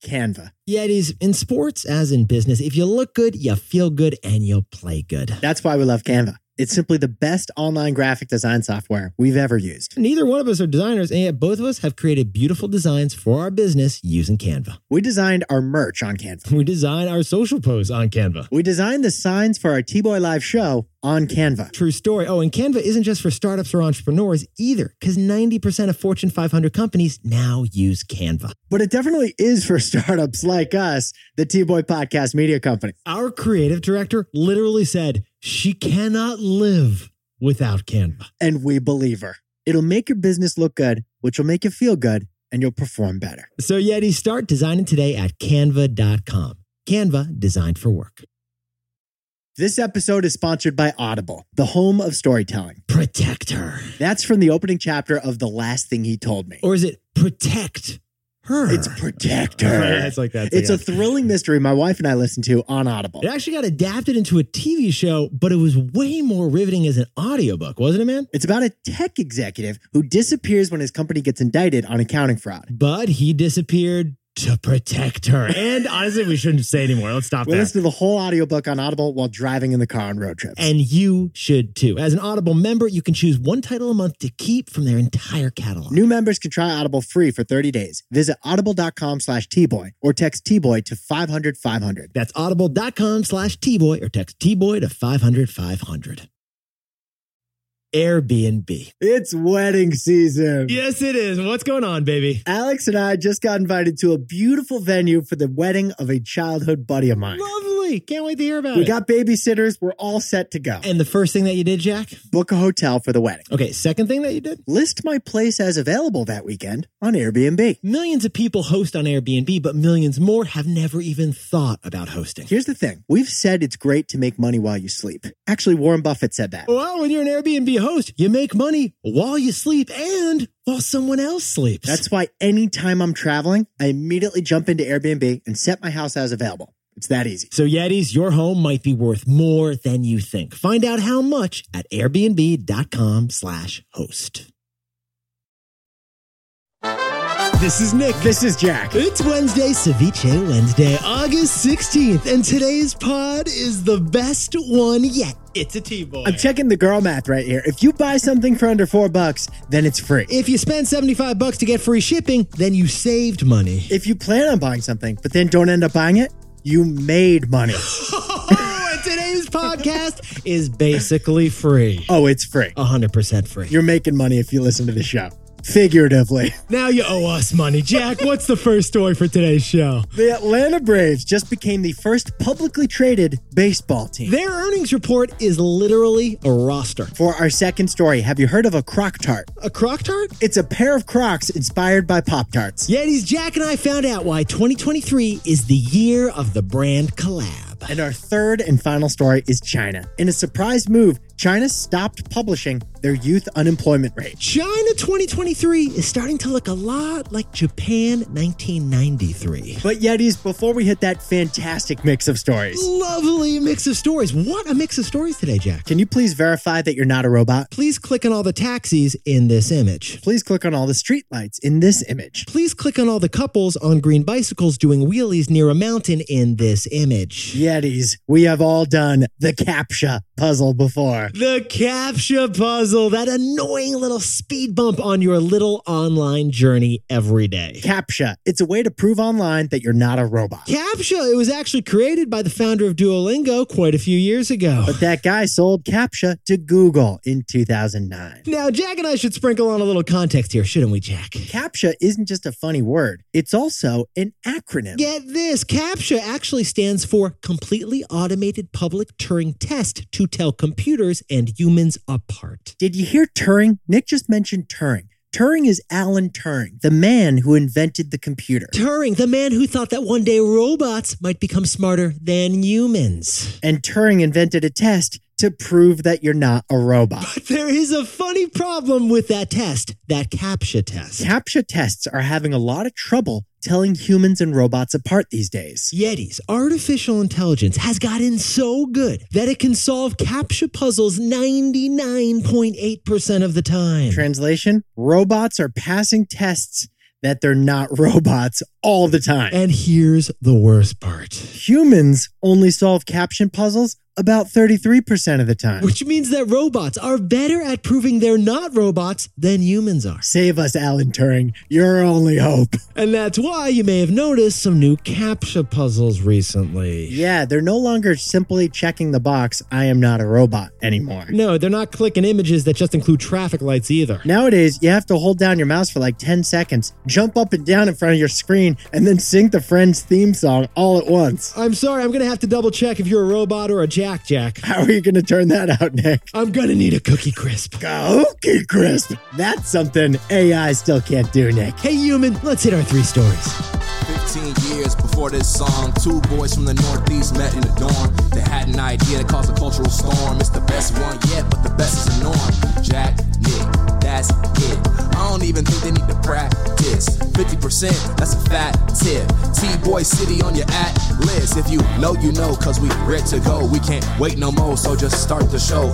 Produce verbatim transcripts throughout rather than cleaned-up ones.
Canva. Yetis, in sports as in business, if you look good, you feel good, and you'll play good. That's why we love Canva. It's simply the best online graphic design software we've ever used. Neither one of us are designers, and yet both of us have created beautiful designs for our business using Canva. We designed our merch on Canva. We design our social posts on Canva. We designed the signs for our T-Boy Live show on Canva. True story. Oh, and Canva isn't just for startups or entrepreneurs either, because ninety percent of Fortune five hundred companies now use Canva. But it definitely is for startups like us, the T-Boy Podcast Media Company. Our creative director literally said she cannot live without Canva. And we believe her. It'll make your business look good, which will make you feel good, and you'll perform better. So Yeti, start designing today at canva dot com. Canva, designed for work. This episode is sponsored by Audible, the home of storytelling. Protect her. That's from the opening chapter of The Last Thing He Told Me. Or is it protect her? It's Protect Her. Yeah, it's like that. It's yeah. a thrilling mystery my wife and I listened to on Audible. It actually got adapted into a T V show, but it was way more riveting as an audiobook, wasn't it, man? It's about a tech executive who disappears when his company gets indicted on accounting fraud. But he disappeared to protect her. And honestly, we shouldn't say anymore. Let's stop We there. listen to the whole audiobook on Audible while driving in the car on road trips. And you should too. As an Audible member, you can choose one title a month to keep from their entire catalog. New members can try Audible free for thirty days. Visit audible.com slash T-Boy or text T-Boy to five hundred five hundred. That's audible.com slash T-Boy or text T-Boy to five hundred five hundred. Airbnb. It's wedding season. Yes, it is. What's going on, baby? Alex and I just got invited to a beautiful venue for the wedding of a childhood buddy of mine. Lovely. Can't wait to hear about We it. got babysitters. We're all set to go. And the first thing that you did, Jack? Book a hotel for the wedding. Okay, second thing that you did? List my place as available that weekend on Airbnb. Millions of people host on Airbnb, but millions more have never even thought about hosting. Here's the thing. We've said it's great to make money while you sleep. Actually, Warren Buffett said that. Well, when you're an Airbnb host, you make money while you sleep and while someone else sleeps. That's why anytime I'm traveling, I immediately jump into Airbnb and set my house as available. It's that easy. So Yetis, your home might be worth more than you think. Find out how much at airbnb.com slash host. This is Nick. This is Jack. It's Wednesday, Ceviche Wednesday, August sixteenth, and today's pod is the best one yet. It's a T-Boy. I'm checking the girl math right here. If you buy something for under four bucks, then it's free. If you spend seventy-five bucks to get free shipping, then you saved money. If you plan on buying something, but then don't end up buying it, you made money. Oh, and today's podcast is basically free. Oh, it's free. one hundred percent free. You're making money if you listen to the show. Figuratively. Now you owe us money. Jack, what's the first story for today's show? The Atlanta Braves just became the first publicly traded baseball team. Their earnings report is literally a roster. For our second story, have you heard of a Croc-Tart? A Croc-Tart? It's a pair of Crocs inspired by Pop-Tarts. Yetis, Jack and I found out why twenty twenty-three is the year of the brand collab. And our third and final story is China. In a surprise move, China stopped publishing their youth unemployment rate. China twenty twenty-three is starting to look a lot like Japan nineteen ninety-three. But Yetis, before we hit that fantastic mix of stories, Lovely mix of stories. What a mix of stories today, Jack. can you please verify that you're not a robot? Please click on all the taxis in this image. Please click on all the streetlights in this image. Please click on all the couples on green bicycles doing wheelies near a mountain in this image. Yetis, we have all done the CAPTCHA puzzle before. The CAPTCHA puzzle, that annoying little speed bump on your little online journey every day. CAPTCHA, it's a way to prove online that you're not a robot. CAPTCHA, it was actually created by the founder of Duolingo quite a few years ago. But that guy sold CAPTCHA to Google in two thousand nine. Now, Jack and I should sprinkle on a little context here, shouldn't we, Jack? CAPTCHA isn't just a funny word. It's also an acronym. Get this, CAPTCHA actually stands for Completely Automated Public Turing Test to tell computers and humans apart. Did you hear Turing? Nick just mentioned Turing. Turing is Alan Turing, the man who invented the computer. Turing, the man who thought that one day robots might become smarter than humans. And Turing invented a test to prove that you're not a robot. But there is a funny problem with that test, that CAPTCHA test. CAPTCHA tests are having a lot of trouble telling humans and robots apart these days. Yetis, artificial intelligence has gotten so good that it can solve CAPTCHA puzzles ninety-nine point eight percent of the time. Translation, robots are passing tests that they're not robots all the time. And here's the worst part. Humans only solve caption puzzles about thirty-three percent of the time. Which means that robots are better at proving they're not robots than humans are. Save us, Alan Turing. You're our only hope. And that's why you may have noticed some new CAPTCHA puzzles recently. Yeah, they're no longer simply checking the box, I am not a robot, anymore. No, they're not clicking images that just include traffic lights either. Nowadays, you have to hold down your mouse for like ten seconds, jump up and down in front of your screen, and then sing the Friends theme song all at once. I'm sorry, I'm going to have to double check if you're a robot or a Jack Jack. How are you going to turn that out, Nick? I'm going to need a Cookie Crisp. Cookie Crisp. That's something A I still can't do, Nick. Hey, human, let's hit our three stories. fifteen years before this song, two boys from the Northeast met in the dorm. They had an idea that caused a cultural storm. It's the best one yet, but the best is the norm. Jack, Nick, that's it. I don't even think they need to practice. fifty percent, that's a fat tip. T-Boy City on your at list. If you know, you know, cause we ready to go. We can't wait no more, so just start the show.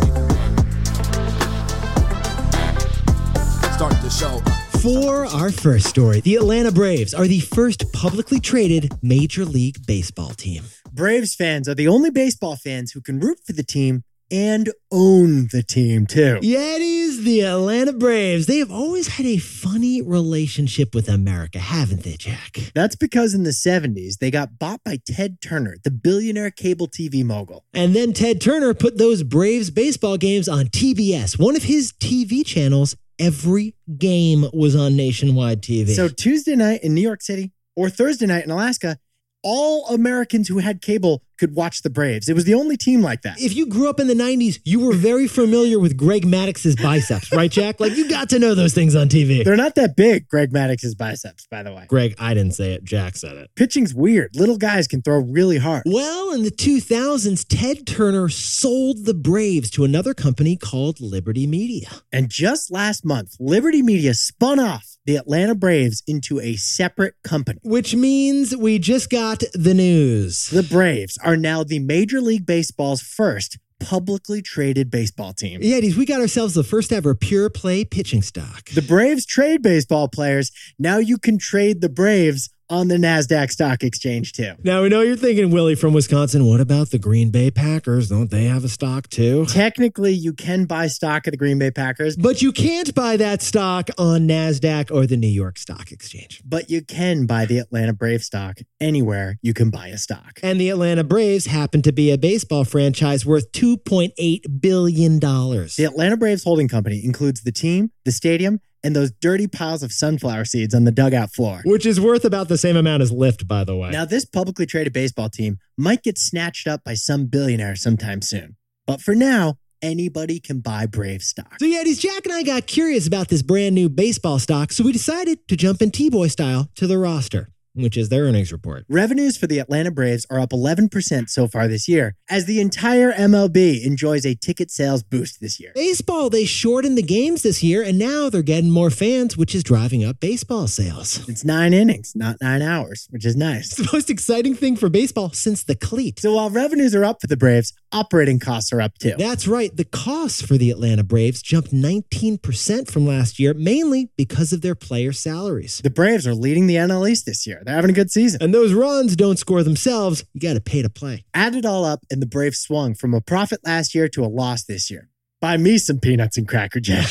Start the show. For our first story, the Atlanta Braves are the first publicly traded Major League Baseball team. Braves fans are the only baseball fans who can root for the team and own the team, too. Yeah, it is the Atlanta Braves. They have always had a funny relationship with America, haven't they, Jack? That's because in the seventies, they got bought by Ted Turner, the billionaire cable T V mogul. And then Ted Turner put those Braves baseball games on T B S, one of his T V channels. Every game was on nationwide T V. So Tuesday night in New York City or Thursday night in Alaska, all Americans who had cable could watch the Braves. It was the only team like that. If you grew up in the nineties, you were very familiar with Greg Maddox's biceps, right, Jack? Like, you got to know those things on T V. They're not that big, Greg Maddox's biceps, by the way. Greg, I didn't say it. Jack said it. Pitching's weird. Little guys can throw really hard. Well, in the two thousands, Ted Turner sold the Braves to another company called Liberty Media. And just last month, Liberty Media spun off the Atlanta Braves into a separate company. Which means we just got the news. The Braves are now the Major League Baseball's first publicly traded baseball team. Yetis, we got ourselves the first ever pure play pitching stock. The Braves trade baseball players. Now you can trade the Braves on the NASDAQ stock exchange too. Now we know you're thinking, Willie from Wisconsin, what about the Green Bay Packers? Don't they have a stock too? Technically, you can buy stock of the Green Bay Packers. But you can't buy that stock on NASDAQ or the New York Stock Exchange. But you can buy the Atlanta Braves stock anywhere you can buy a stock. And the Atlanta Braves happen to be a baseball franchise worth two point eight billion dollars. The Atlanta Braves holding company includes the team, the stadium, and those dirty piles of sunflower seeds on the dugout floor. Which is worth about the same amount as Lyft, by the way. Now, this publicly traded baseball team might get snatched up by some billionaire sometime soon. But for now, anybody can buy Brave stock. So, Yetis, Jack and I got curious about this brand new baseball stock, so we decided to jump in T-Boy style to the roster, which is their earnings report. Revenues for the Atlanta Braves are up eleven percent so far this year, as the entire M L B enjoys a ticket sales boost this year. Baseball, they shortened the games this year, and now they're getting more fans, which is driving up baseball sales. It's nine innings, not nine hours, which is nice. It's the most exciting thing for baseball since the cleat. So while revenues are up for the Braves, operating costs are up too. That's right. The costs for the Atlanta Braves jumped nineteen percent from last year, mainly because of their player salaries. The Braves are leading the N L East this year. They're having a good season. And those runs don't score themselves. You got to pay to play. Add it all up, and the Braves swung from a profit last year to a loss this year. Buy me some peanuts and Cracker Jack.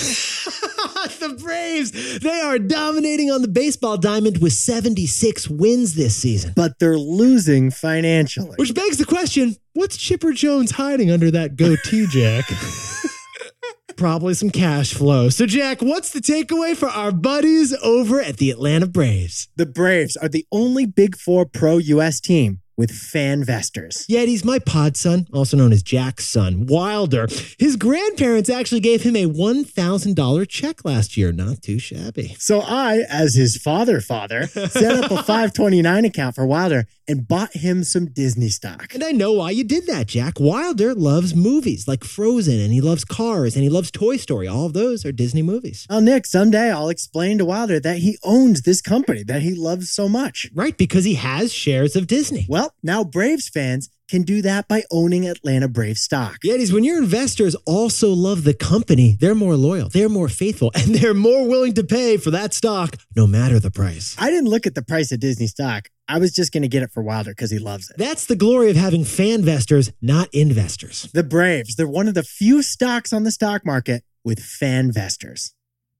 The Braves, they are dominating on the baseball diamond with seventy-six wins this season. But they're losing financially. Which begs the question, what's Chipper Jones hiding under that goatee, Jack? Probably some cash flow. So, Jack, what's the takeaway for our buddies over at the Atlanta Braves? The Braves are the only Big Four pro U S team with fan investors. Yetis, my pod son, also known as Jack's son, Wilder, his grandparents actually gave him a one thousand dollars check last year. Not too shabby. So I, as his father father, set up a five twenty-nine account for Wilder and bought him some Disney stock. And I know why you did that, Jack. Wilder loves movies like Frozen, and he loves Cars, and he loves Toy Story. All of those are Disney movies. Oh, Nick, someday I'll explain to Wilder that he owns this company that he loves so much. Right, because he has shares of Disney. Well, now Braves fans can do that by owning Atlanta Braves stock. Yetis, when your investors also love the company, they're more loyal, they're more faithful, and they're more willing to pay for that stock, no matter the price. I didn't look at the price of Disney stock. I was just going to get it for Wilder because he loves it. That's the glory of having fan investors, not investors. The Braves, they're one of the few stocks on the stock market with fan investors.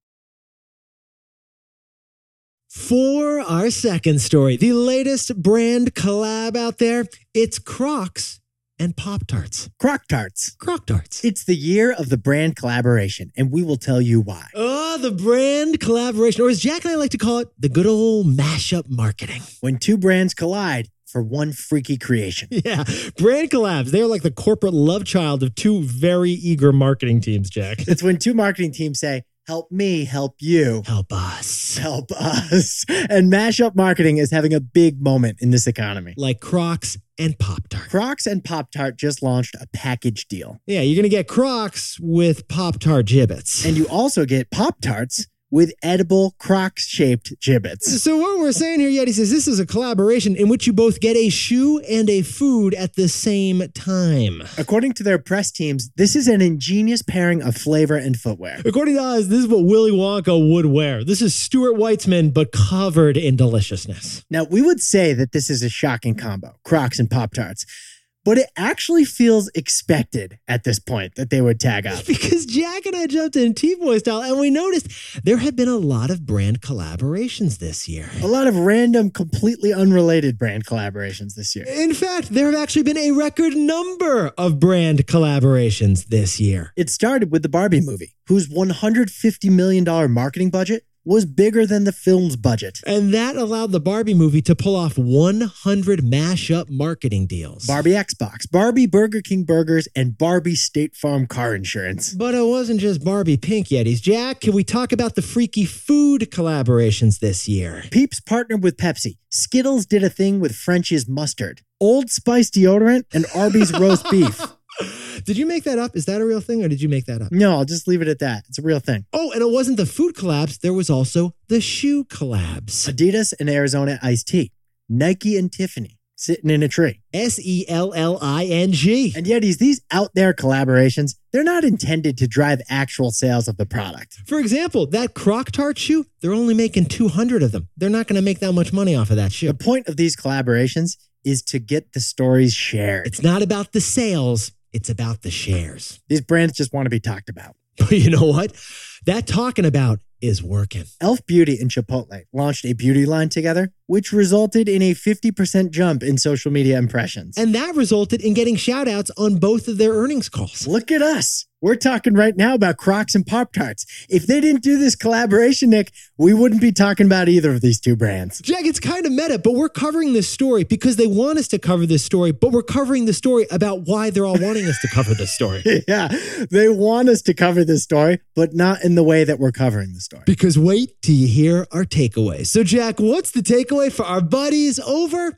For our second story, the latest brand collab out there, it's Crocs and Pop-Tarts. Croc-Tarts. Croc-Tarts. It's the year of the brand collaboration, and we will tell you why. Oh, the brand collaboration, or as Jack and I like to call it, the good old mashup marketing. When two brands collide for one freaky creation. Yeah, brand collabs, they're like the corporate love child of two very eager marketing teams, Jack. It's when two marketing teams say, help me, help you. Help us. Help us. And mashup marketing is having a big moment in this economy. Like Crocs and Pop-Tart. Crocs and Pop-Tart just launched a package deal. Yeah, you're going to get Crocs with Pop-Tart gibbets. And you also get Pop-Tarts with edible Crocs-shaped gibbets. So what we're saying here, Yeti says this is a collaboration in which you both get a shoe and a food at the same time. According to their press teams, this is an ingenious pairing of flavor and footwear. According to us, this is what Willy Wonka would wear. This is Stuart Weitzman, but covered in deliciousness. Now, we would say that this is a shocking combo, Crocs and Pop-Tarts. But it actually feels expected at this point that they would tag up. Because Jack and I jumped in T-Boy style and we noticed there have been a lot of brand collaborations this year. A lot of random, completely unrelated brand collaborations this year. In fact, there have actually been a record number of brand collaborations this year. It started with the Barbie movie, whose one hundred fifty million dollars marketing budget was bigger than the film's budget. And that allowed the Barbie movie to pull off one hundred mashup marketing deals. Barbie Xbox, Barbie Burger King burgers, and Barbie State Farm car insurance. But it wasn't just Barbie Pink Yetis. Jack, can we talk about the freaky food collaborations this year? Peeps partnered with Pepsi. Skittles did a thing with French's mustard. Old Spice deodorant and Arby's roast beef. Did you make that up? Is that a real thing or did you make that up? No, I'll just leave it at that. It's a real thing. Oh, and it wasn't the food collabs. There was also the shoe collabs. Adidas and Arizona Iced Tea. Nike and Tiffany sitting in a tree. S E L L I N G. And Yetis, these out there collaborations, they're not intended to drive actual sales of the product. For example, that Croc-Tart shoe, they're only making two hundred of them. They're not going to make that much money off of that shoe. The point of these collaborations is to get the stories shared. It's not about the sales. It's about the shares. These brands just want to be talked about. But you know what? That talking about is working. Elf Beauty and Chipotle launched a beauty line together, which resulted in a fifty percent jump in social media impressions. And that resulted in getting shout outs on both of their earnings calls. Look at us. We're talking right now about Crocs and Pop-Tarts. If they didn't do this collaboration, Nick, we wouldn't be talking about either of these two brands. Jack, it's kind of meta, but we're covering this story because they want us to cover this story, but we're covering the story about why they're all wanting us to cover this story. Yeah, they want us to cover this story, but not in the way that we're covering the story. Because wait till you hear our takeaway. So, Jack, what's the takeaway for our buddies over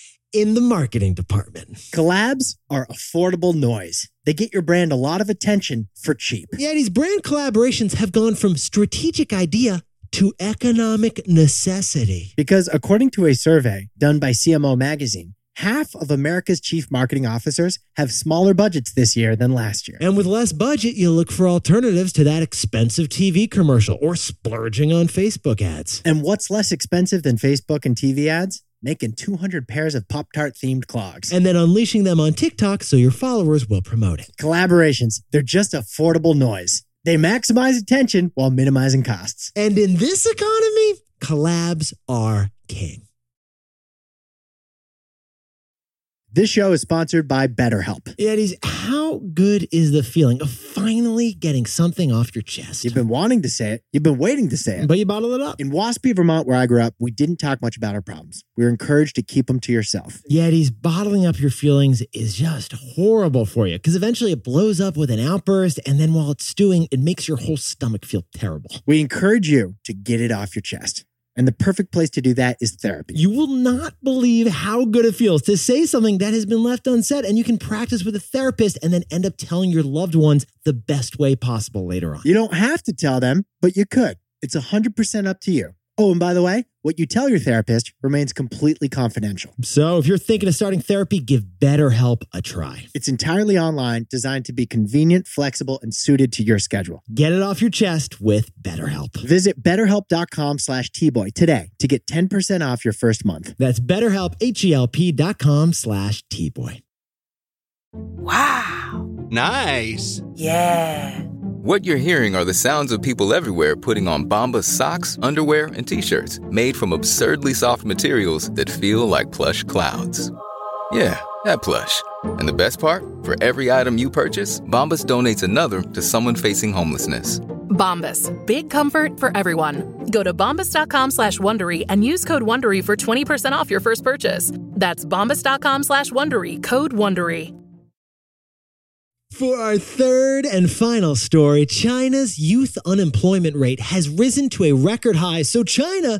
in the marketing department? Collabs are affordable noise. They get your brand a lot of attention for cheap. Yeah, these brand collaborations have gone from strategic idea to economic necessity. Because according to a survey done by C M O Magazine, half of America's chief marketing officers have smaller budgets this year than last year. And with less budget, you look for alternatives to that expensive T V commercial or splurging on Facebook ads. And what's less expensive than Facebook and T V ads? Making two hundred pairs of Pop-Tart themed clogs. And then unleashing them on TikTok so your followers will promote it. Collaborations, they're just affordable noise. They maximize attention while minimizing costs. And in this economy, collabs are king. This show is sponsored by BetterHelp. Yetis, how good is the feeling of finally getting something off your chest? You've been wanting to say it. You've been waiting to say it. But you bottle it up. In Waspy, Vermont, where I grew up, we didn't talk much about our problems. We were encouraged to keep them to yourself. Yetis, bottling up your feelings is just horrible for you because eventually it blows up with an outburst, and then while it's stewing, it makes your whole stomach feel terrible. We encourage you to get it off your chest. And the perfect place to do that is therapy. You will not believe how good it feels to say something that has been left unsaid, and you can practice with a therapist and then end up telling your loved ones the best way possible later on. You don't have to tell them, but you could. It's one hundred percent up to you. Oh, and by the way, What you tell your therapist remains completely confidential. So if you're thinking of starting therapy, give BetterHelp a try. It's entirely online, designed to be convenient, flexible, and suited to your schedule. Get it off your chest with BetterHelp. Visit betterhelp.com slash tboy today to get ten percent off your first month. That's BetterHelp, H-E-L-P dot com slash tboy. Wow. Nice. Yeah. What you're hearing are the sounds of people everywhere putting on Bombas socks, underwear, and T-shirts made from absurdly soft materials that feel like plush clouds. Yeah, that plush. And the best part? For every item you purchase, Bombas donates another to someone facing homelessness. Bombas. Big comfort for everyone. Go to bombas.com slash Wondery and use code Wondery for twenty percent off your first purchase. That's bombas.com slash Wondery. Code Wondery. For our third and final story, China's youth unemployment rate has risen to a record high. So China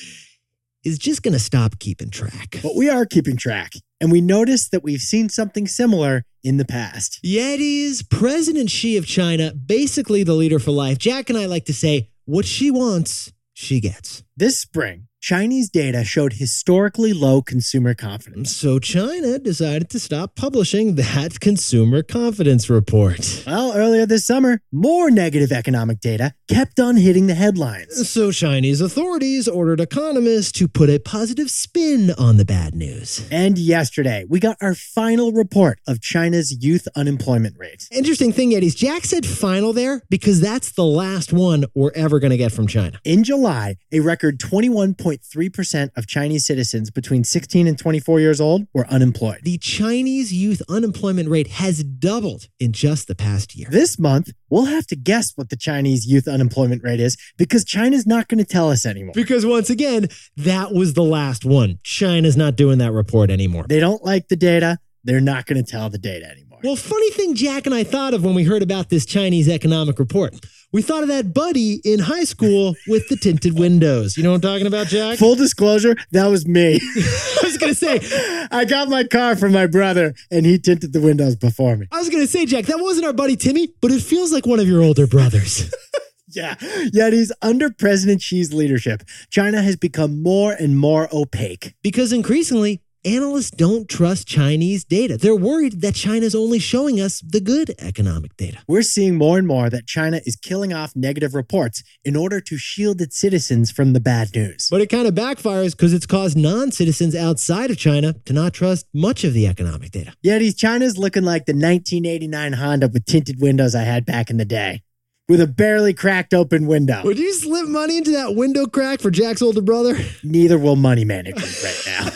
is just going to stop keeping track. But we are keeping track, and we noticed that we've seen something similar in the past. Yetis, President Xi of China, basically the leader for life. Jack and I like to say, what she wants, she gets. This spring, Chinese data showed historically low consumer confidence. So China decided to stop publishing that consumer confidence report. Well, earlier this summer, more negative economic data kept on hitting the headlines. So Chinese authorities ordered economists to put a positive spin on the bad news. And yesterday, we got our final report of China's youth unemployment rate. Interesting thing, Yetis, Jack said final there because that's the last one we're ever going to get from China. In July, a record twenty-one point three percent of Chinese citizens between sixteen and twenty-four years old were unemployed. The Chinese youth unemployment rate has doubled in just the past year. This month, we'll have to guess what the Chinese youth unemployment rate is because China's not going to tell us anymore. Because once again, that was the last one. China's not doing that report anymore. They don't like the data. They're not going to tell the data anymore. Well, funny thing Jack and I thought of when we heard about this Chinese economic report. We thought of that buddy in high school with the tinted windows. You know what I'm talking about, Jack? Full disclosure, that was me. I was going to say, I got my car from my brother and he tinted the windows before me. I was going to say, Jack, that wasn't our buddy Timmy, but it feels like one of your older brothers. Yeah, yet he's under President Xi's leadership. China has become more and more opaque. Because increasingly, analysts don't trust Chinese data. They're worried that China's only showing us the good economic data. We're seeing more and more that China is killing off negative reports in order to shield its citizens from the bad news. But it kind of backfires because it's caused non-citizens outside of China to not trust much of the economic data. Yet he's China's looking like the nineteen eighty-nine Honda with tinted windows I had back in the day, with a barely cracked open window. Would you slip money into that window crack for Jack's older brother? Neither will money management right now.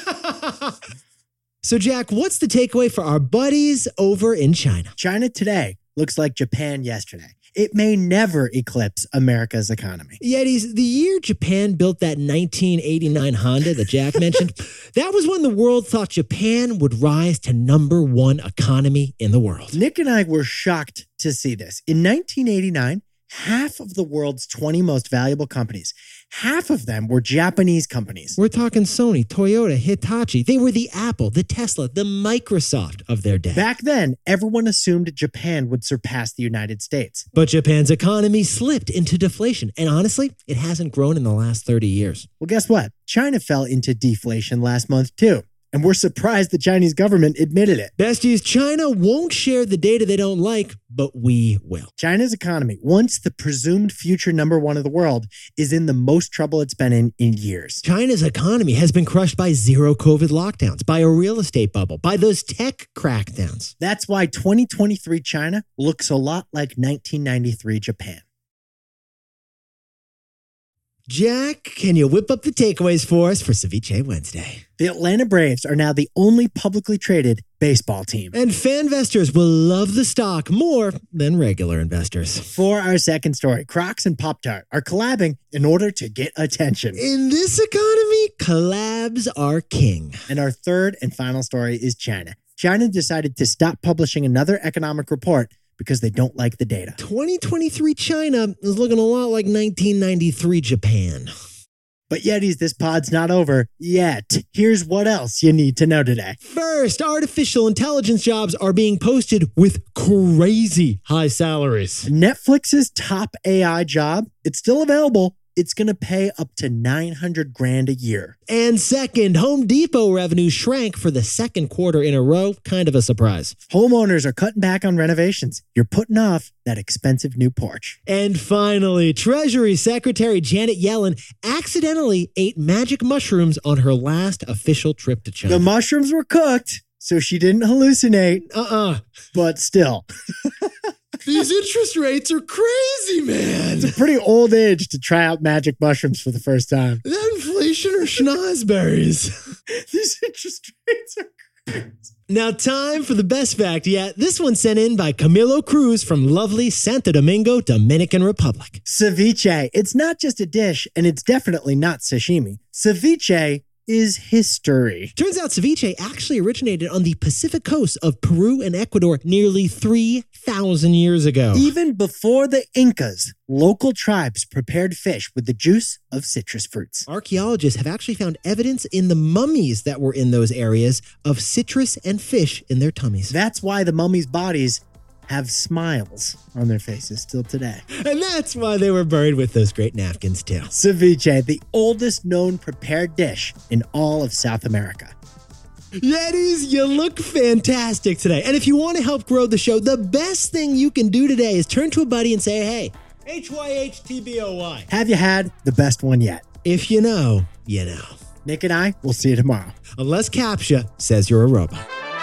So, Jack, what's the takeaway for our buddies over in China? China today looks like Japan yesterday. It may never eclipse America's economy. Yetis, the year Japan built that nineteen eighty-nine Honda that Jack mentioned, that was when the world thought Japan would rise to number one economy in the world. Nick and I were shocked to see this. In nineteen eighty-nine, half of the world's twenty most valuable companies, half of them were Japanese companies. We're talking Sony, Toyota, Hitachi. They were the Apple, the Tesla, the Microsoft of their day. Back then, everyone assumed Japan would surpass the United States. But Japan's economy slipped into deflation. And honestly, it hasn't grown in the last thirty years. Well, guess what? China fell into deflation last month, too. And we're surprised the Chinese government admitted it. Besties, China won't share the data they don't like, but we will. China's economy, once the presumed future number one of the world, is in the most trouble it's been in in years. China's economy has been crushed by zero COVID lockdowns, by a real estate bubble, by those tech crackdowns. That's why twenty twenty-three China looks a lot like nineteen ninety-three Japan. Jack, can you whip up the takeaways for us for Ceviche Wednesday? The Atlanta Braves are now the only publicly traded baseball team. And fanvestors will love the stock more than regular investors. For our second story, Crocs and Pop-Tart are collabing in order to get attention. In this economy, collabs are king. And our third and final story is China. China decided to stop publishing another economic report because they don't like the data. twenty twenty-three China is looking a lot like nineteen ninety-three Japan. But Yetis, this pod's not over yet. Here's what else you need to know today. First, artificial intelligence jobs are being posted with crazy high salaries. Netflix's top A I job, it's still available, it's going to pay up to nine hundred grand a year. And second, Home Depot revenue shrank for the second quarter in a row. Kind of a surprise. Homeowners are cutting back on renovations. You're putting off that expensive new porch. And finally, Treasury Secretary Janet Yellen accidentally ate magic mushrooms on her last official trip to China. The mushrooms were cooked, so she didn't hallucinate. Uh-uh. But still. These interest rates are crazy, man. It's a pretty old age to try out magic mushrooms for the first time. That inflation or schnozberries. These interest rates are crazy. Now, time for the best fact yet. This one sent in by Camilo Cruz from lovely Santo Domingo, Dominican Republic. Ceviche. It's not just a dish, and it's definitely not sashimi. Ceviche is history. Turns out ceviche actually originated on the Pacific coast of Peru and Ecuador nearly three thousand years ago. Even before the Incas, local tribes prepared fish with the juice of citrus fruits. Archaeologists have actually found evidence in the mummies that were in those areas of citrus and fish in their tummies. That's why the mummies' bodies have smiles on their faces still today. And that's why they were buried with those great napkins too. Ceviche, the oldest known prepared dish in all of South America. Yetis, you look fantastic today. And if you want to help grow the show, the best thing you can do today is turn to a buddy and say, hey, H Y H T B O Y. Have you had the best one yet? If you know, you know. Nick and I will see you tomorrow. Unless CAPTCHA says you're a robot.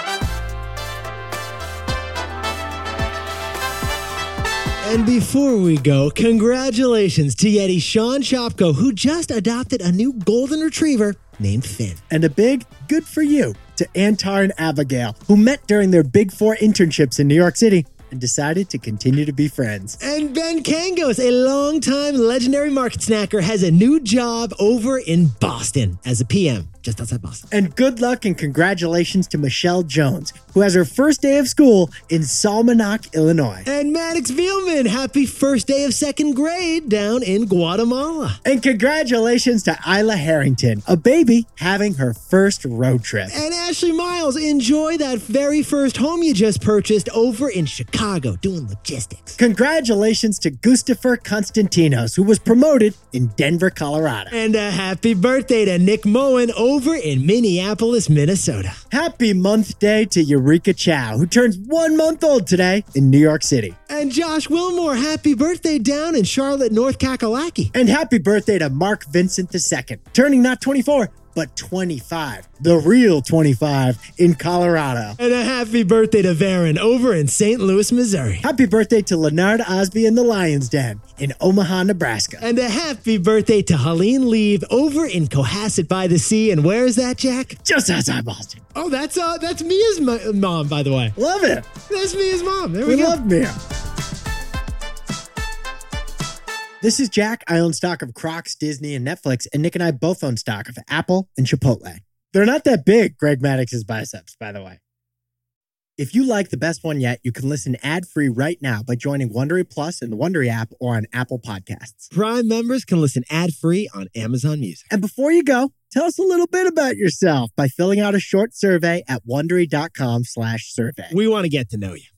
And before we go, congratulations to Yeti Sean Shopko, who just adopted a new golden retriever named Finn. And a big good for you to Antar and Abigail, who met during their Big Four internships in New York City and decided to continue to be friends. And Ben Kangos, a longtime legendary market snacker, has a new job over in Boston as a P M, just outside Boston. And good luck and congratulations to Michelle Jones, who has her first day of school in Salmonok, Illinois. And Maddox Vielman, happy first day of second grade down in Guatemala. And congratulations to Isla Harrington, a baby having her first road trip. And Ashley Miles, enjoy that very first home you just purchased over in Chicago doing logistics. Congratulations to Gustafer Konstantinos, who was promoted in Denver, Colorado. And a happy birthday to Nick Moen over in Minneapolis, Minnesota. Happy month day to Eureka Chow, who turns one month old today in New York City. And Josh Wilmore, happy birthday down in Charlotte, North Kakalaki. And happy birthday to Mark Vincent the Second, turning not twenty-four, but twenty-five, the real twenty-five in Colorado. And a happy birthday to Varen over in Saint Louis, Missouri. Happy birthday to Leonard Osby and the Lion's Den in Omaha, Nebraska. And a happy birthday to Helene Leave over in Cohasset by the Sea. And where is that, Jack? Just outside Boston. Oh, that's uh, that's Mia's mo- mom, by the way. Love it. That's Mia's mom. There we, we go. love Mia. This is Jack. I own stock of Crocs, Disney, and Netflix, and Nick and I both own stock of Apple and Chipotle. They're not that big, Greg Maddox's biceps, by the way. If you like the best one yet, you can listen ad-free right now by joining Wondery Plus in the Wondery app or on Apple Podcasts. Prime members can listen ad-free on Amazon Music. And before you go, tell us a little bit about yourself by filling out a short survey at Wondery.com slash survey. We want to get to know you.